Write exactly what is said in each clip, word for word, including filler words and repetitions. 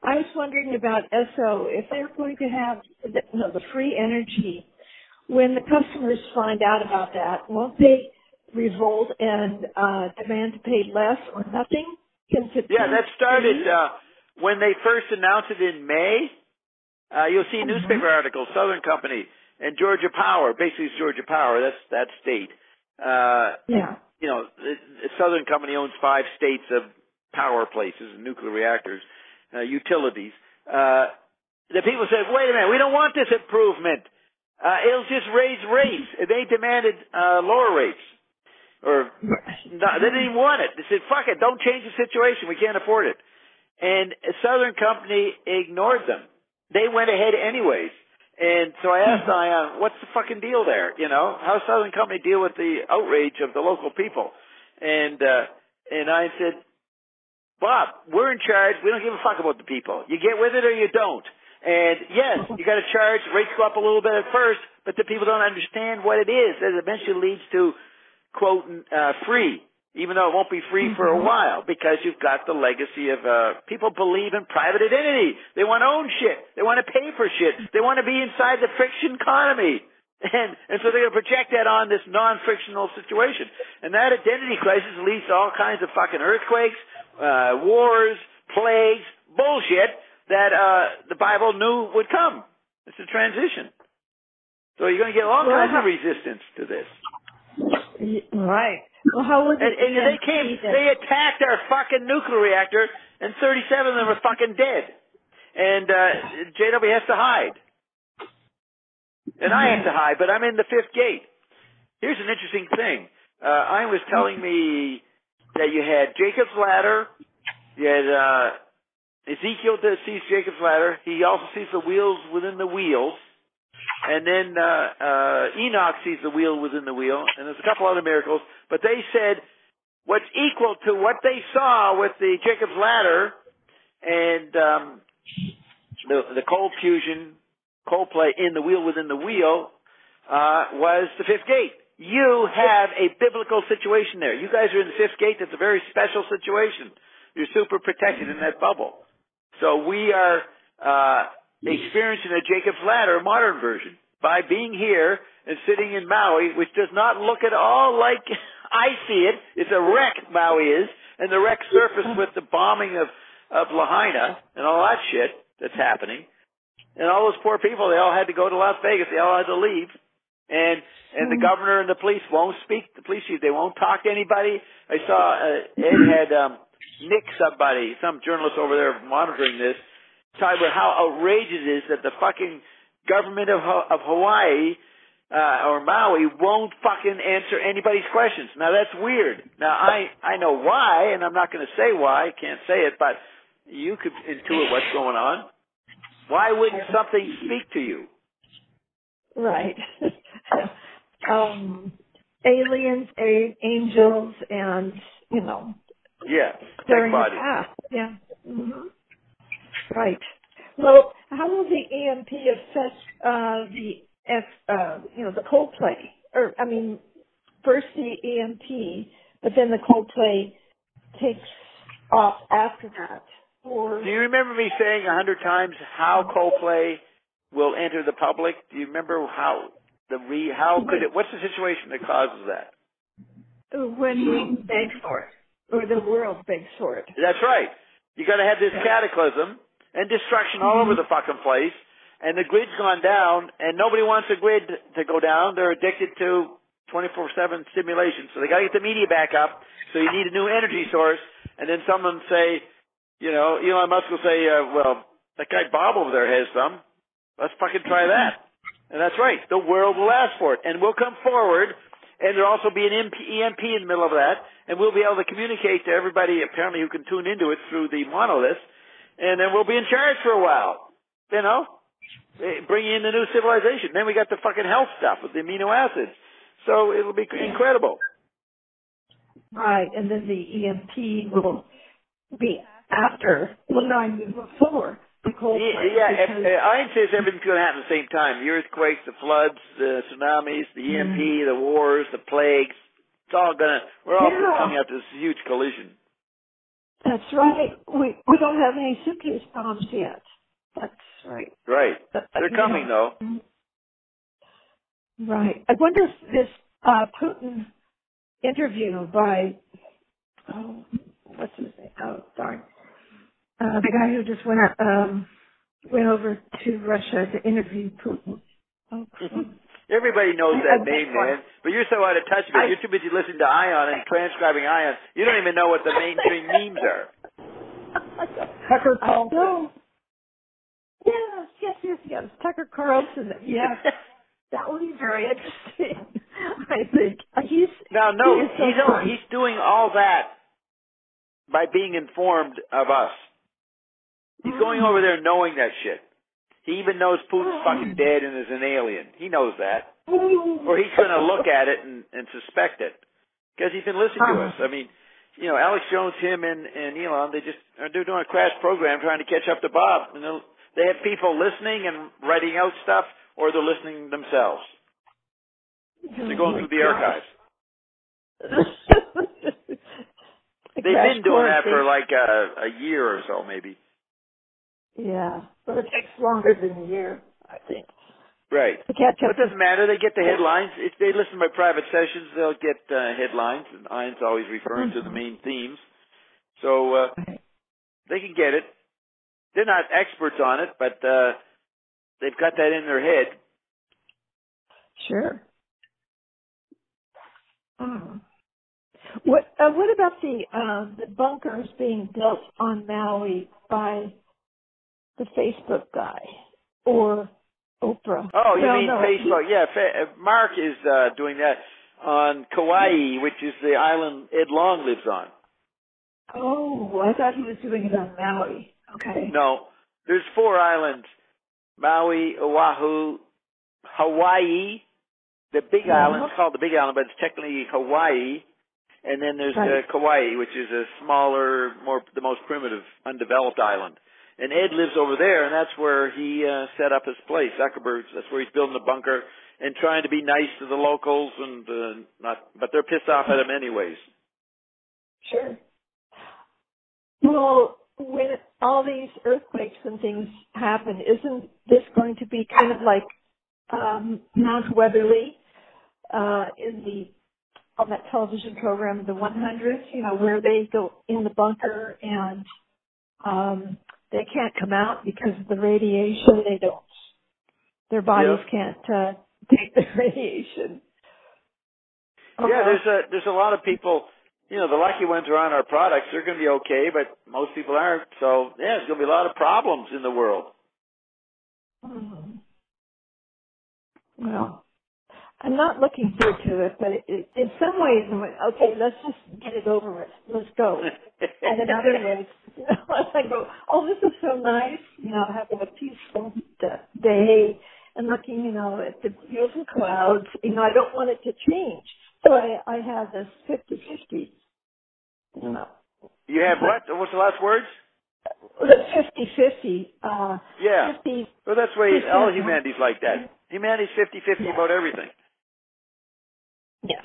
I was wondering about S O. If they're going to have the, you know, the free energy, when the customers find out about that, won't they revolt and uh, demand to pay less or nothing? Since it's Yeah, that started free? uh, when they first announced it in May. Uh, you'll see Mm-hmm. newspaper articles, Southern Company and Georgia Power. Basically, it's Georgia Power. That's that state. Uh, Yeah. you know, the, the Southern Company owns five states of power places and nuclear reactors, uh, utilities. Uh, the people said, "Wait a minute, we don't want this improvement. Uh, it'll just raise rates." They demanded uh, lower rates, or no, they didn't even want it. They said, "Fuck it, don't change the situation. We can't afford it." And Southern Company ignored them. They went ahead anyways. And so I asked Ion, what's the fucking deal there? You know, how does Southern Company deal with the outrage of the local people? And, uh, and I said, Bob, we're in charge. We don't give a fuck about the people. You get with it or you don't. And yes, you got to charge. Rates go up a little bit at first, but the people don't understand what it is. That eventually leads to, quote, uh, free. Even though it won't be free for a while, because you've got the legacy of uh people believe in private identity. They want to own shit. They want to pay for shit. They want to be inside the friction economy. And and so they're going to project that on this non-frictional situation. And that identity crisis leads to all kinds of fucking earthquakes, uh wars, plagues, bullshit that uh the Bible knew would come. It's a transition. So you're going to get all Well, kinds how, of resistance to this. right. Well, how would the And, and E they M came, P that, they attacked our fucking nuclear reactor, and thirty-seven of them are fucking dead. And uh, J W has to hide. And I have to hide, but I'm in the fifth gate. Here's an interesting thing. Uh, I was telling me that you had Jacob's ladder, you had uh, Ezekiel that sees Jacob's ladder, he also sees the wheels within the wheels, and then uh, uh, Enoch sees the wheel within the wheel, and there's a couple other miracles, but they said what's equal to what they saw with the Jacob's ladder and um, the, the cold fusion, cold play in the wheel within the wheel uh, was the fifth gate. You have a biblical situation there. You guys are in the fifth gate. That's a very special situation. You're super protected in that bubble. So we are uh, experiencing a Jacob's ladder modern version by being here and sitting in Maui, which does not look at all like I see it. It's a wreck, Maui is, and the wreck surface with the bombing of, of Lahaina and all that shit that's happening. And all those poor people, they all had to go to Las Vegas. They all had to leave. And and the governor and the police won't speak. The police chief, they won't talk to anybody. I saw uh, Ed had um, Nick somebody, some journalist over there monitoring this, talking about how outrageous it is that the fucking government of of Hawaii uh, or Maui won't fucking answer anybody's questions. Now that's weird. Now I I know why, and I'm not going to say why. I can't say it, but you could intuit what's going on. Why wouldn't something speak to you? right. um, aliens, a- angels, and, you know, Yeah, tech clearing the body. path. Yeah. hmm Right. Well, how will the E M P affect uh, the F, uh, you know, the cold play? Or, I mean, first the E M P, but then the cold play takes off after that. Or Do you remember me saying a hundred times how Coldplay will enter the public? Do you remember how the re how could it? What's the situation that causes that? when we beg for it, or the world begs for it. That's right. You got to have this Yeah. cataclysm and destruction all over the fucking place, and the grid's gone down, and nobody wants the grid to go down. They're addicted to twenty-four seven stimulation, so they got to get the media back up. So you need a new energy source, and then someone say, you know, Elon Musk will say, uh, well, that guy Bob over there has some. Let's fucking try that. And that's right. The world will ask for it, and we'll come forward. And there'll also be an E M P in the middle of that, and we'll be able to communicate to everybody apparently who can tune into it through the monolith, and then we'll be in charge for a while. You know, bringing in the new civilization. Then we got the fucking health stuff with the amino acids, so it'll be incredible. Right, and then the E M P will be after, well, no, I mean before the cold Yeah, play. yeah if, Because, uh, Einstein says everything's going to happen at the same time. The earthquakes, the floods, the tsunamis, the E M P, mm, the wars, the plagues. It's all going to, we're all yeah. coming out to this huge collision. That's right. We we don't have any suitcase bombs yet. That's right. Right. But, They're you coming, though. know, right. I wonder if this uh, Putin interview by, oh, what's his name? Oh, darn. Uh, the guy who just went out, um, went over to Russia to interview Putin. Oh, Everybody knows I, that I name, one. man. But you're so out of touch with it. I, You're too busy listening to Ion and transcribing Ion. You don't even know what the mainstream memes are. Tucker Carlson. Yes, yes, yes, yes. Tucker Carlson. Yes. That would be very interesting. I think he's Now, he no, is so he's fun. he's doing all that by being informed of us. He's going over there knowing that shit. He even knows Putin's fucking dead and is an alien. He knows that. Or he's going to look at it and, and suspect it. Because he's been listening to us. I mean, you know, Alex Jones, him, and, and Elon, they just are they're doing a crash program trying to catch up to Bob. And they have people listening and writing out stuff, or they're listening themselves. They're going through the archives. They've been doing that for like a, a year or so, maybe. Yeah, but it takes longer than a year, I think. Right. To catch up. But it doesn't matter. They get the headlines. If they listen by private sessions, they'll get uh, headlines, and Ian's always referring mm-hmm. to the main themes. So uh, they can get it. They're not experts on it, but uh, they've got that in their head. Sure. Oh. What uh, what about the uh, the bunkers being built on Maui by the Facebook guy or Oprah? Oh, you well, mean no, Facebook? he, yeah, Fa- Mark is uh, doing that on Kauai, which is the island Ed Long lives on. Oh, I thought he was doing it on Maui. Okay. No, there's four islands: Maui, Oahu, Hawaii. The Big yeah. Island is called the Big Island, but it's technically Hawaii. And then there's right. uh, Kauai, which is a smaller, more the most primitive, undeveloped island. And Ed lives over there, and that's where he uh, set up his place, Zuckerberg's. That's where he's building a bunker and trying to be nice to the locals, and uh, not, but they're pissed off at him anyways. Sure. Well, when all these earthquakes and things happen, isn't this going to be kind of like um, Mount Weatherly uh, in the on that television program, The one hundred, you know, where they go in the bunker and um, they can't come out because of the radiation. They don't. Their bodies yeah. can't uh, take the radiation. Uh-huh. Yeah, there's a there's a lot of people. You know, the lucky ones are on our products. They're going to be okay, but most people aren't. So yeah, there's going to be a lot of problems in the world. Mm-hmm. Well. I'm not looking forward to it, but it, it, in some ways, I'm like, okay, let's just get it over with. Let's go. And in other ways, you know, I go, oh, this is so nice, you know, having a peaceful day and looking, you know, at the beautiful clouds. You know, I don't want it to change. So I, I have this fifty-fifty, you know. You have what? What's the last words? fifty-fifty. Uh, yeah. fifty, well, that's the way all humanity's like that. Humanity's fifty-fifty yeah. about everything. Yeah.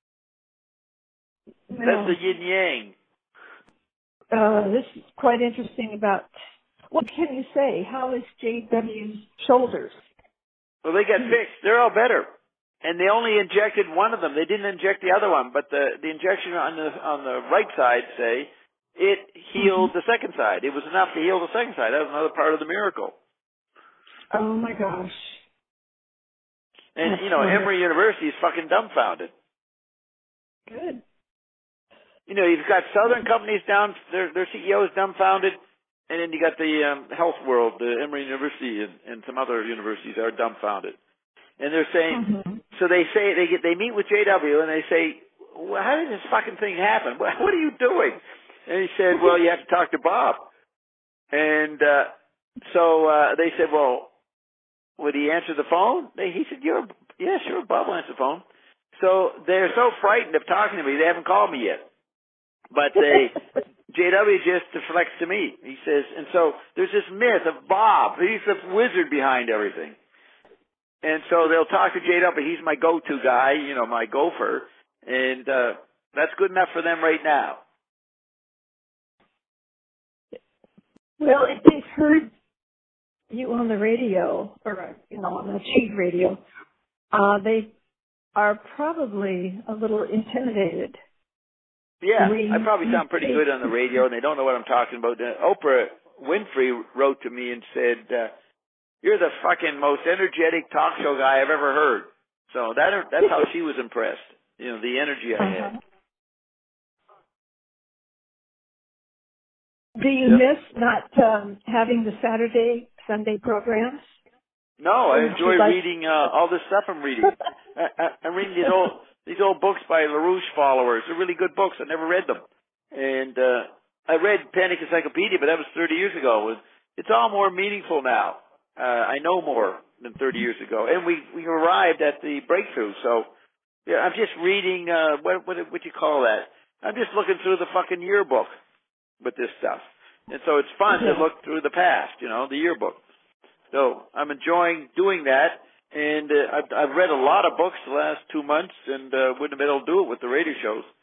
That's well, the yin-yang. Uh, this is quite interesting about, what can you say? How is J W's shoulders? Well, they got fixed. They're all better. And they only injected one of them. They didn't inject the other one, but the, the injection on the, on the right side, say, it healed mm-hmm. the second side. It was enough to heal the second side. That was another part of the miracle. Oh my gosh. And, That's you know, wonderful. Emory University is fucking dumbfounded. Good. You know, you've got Southern companies down, their, their C E O is dumbfounded, and then you got the um, health world, the Emory University and, and some other universities are dumbfounded. And they're saying, mm-hmm. so they say, they get, they meet with J W and they say, well, how did this fucking thing happen? What, what are you doing? And he said, well, you have to talk to Bob. And uh, so uh, they said, well, would he answer the phone? They, he said, "You're yeah, sure, Bob will answer the phone." So they're so frightened of talking to me, they haven't called me yet. But they, J W just deflects to me. He says, and so there's this myth of Bob. He's the wizard behind everything. And so they'll talk to J W. He's my go-to guy, you know, my gopher. And uh, that's good enough for them right now. Well, if they've heard you on the radio, or, you know, on the cheap radio, uh, they are probably a little intimidated. Yeah, We, I probably sound pretty good on the radio, and they don't know what I'm talking about. Uh, Oprah Winfrey wrote to me and said, uh, "You're the fucking most energetic talk show guy I've ever heard." So that that's how she was impressed. You know, the energy I uh-huh. had. Do you Yep. miss not um, having the Saturday, Sunday programs? No, I Or would enjoy you like- reading uh, all this stuff I'm reading. I, I, I'm reading these old these old books by LaRouche followers. They're really good books. I never read them, and uh, I read Panic Encyclopedia, but that was thirty years ago. It's all more meaningful now. Uh, I know more than thirty years ago, and we we arrived at the breakthrough. So yeah, I'm just reading. Uh, what what what you call that? I'm just looking through the fucking yearbook with this stuff, and so it's fun yeah. to look through the past. You know, the yearbook. So I'm enjoying doing that, and uh, I've, I've read a lot of books the last two months, and uh, wouldn't have been able to do it with the radio shows.